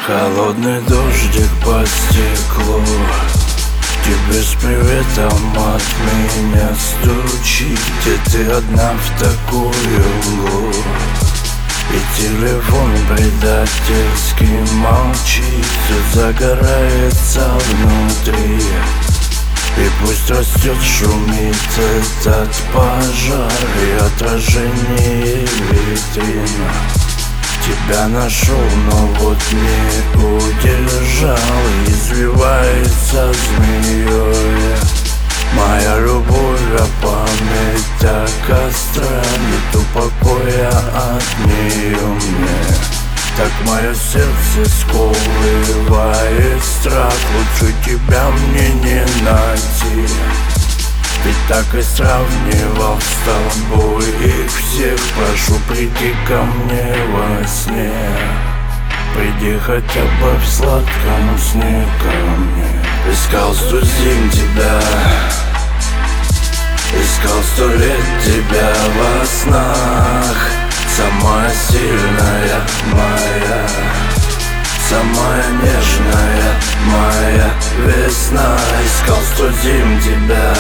Холодный дождик по стеклу, тебе с приветом от меня стучит. Где ты одна в такую мглу, и телефон предательски молчит. Все загорается внутри, и пусть растет, шумит этот пожар, и отражение витрина. Тебя нашел, но вот не удержал, извивается змеей моя любовь, а память так остра. Нету покоя от нее мне, так мое сердце сковывает страх. Лучше тебя мне не найти, ведь так и сравнивал с тобой их всех. Прошу, приди ко мне во сне, приди хотя бы в сладком сне ко мне. Искал 100 зим тебя, искал 100 лет тебя во снах. Самая сильная моя, самая нежная моя весна. Искал 100 зим тебя,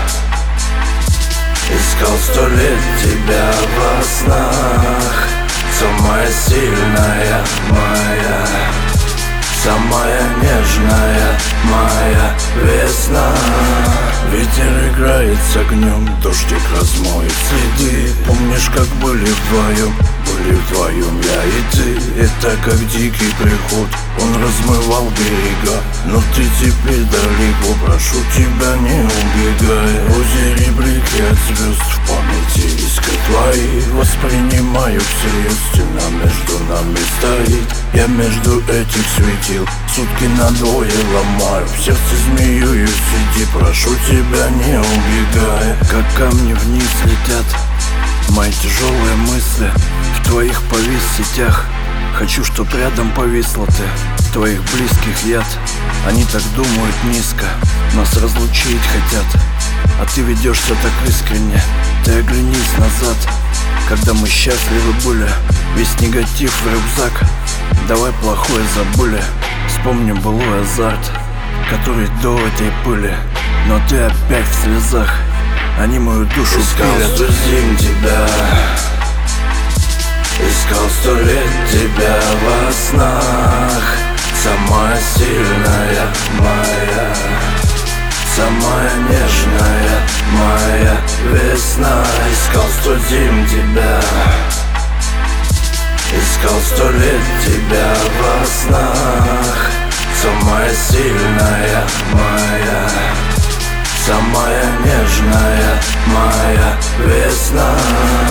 искал 100 лет тебя во снах. Самая сильная моя, самая нежная моя весна. Ветер играет с огнем, дождик размоет следы. Помнишь, как были вдвоем я и ты. Это как дикий приход, он размывал берега. Но ты теперь далеко, прошу тебя, не убегай. В озере блики от звезд, в памяти искры твои. Воспринимаю всерьез, стена между нами стоит. Я между этих светил сутки надвое ломаю. В сердце змеюсь, сиди, прошу тебя, не убегай. Как камни вниз летят мои тяжелые мысли, в твоих повис сетях. Хочу, чтоб рядом повисла ты, твоих близких яд. Они так думают низко, нас разлучить хотят, а ты ведешься так искренне. Ты оглянись назад, когда мы счастливы были. Весь негатив в рюкзак, давай плохое забыли. Вспомним былой азарт, который до этой пыли. Но ты опять в слезах, они мою душу пилят. Искал 100 зим тебя, искал 100 лет тебя во снах. Самая сильная моя, самая нежная моя весна. Искал 100 зим тебя, искал 100 лет тебя во снах. Самая сильная моя, самая нежная моя весна.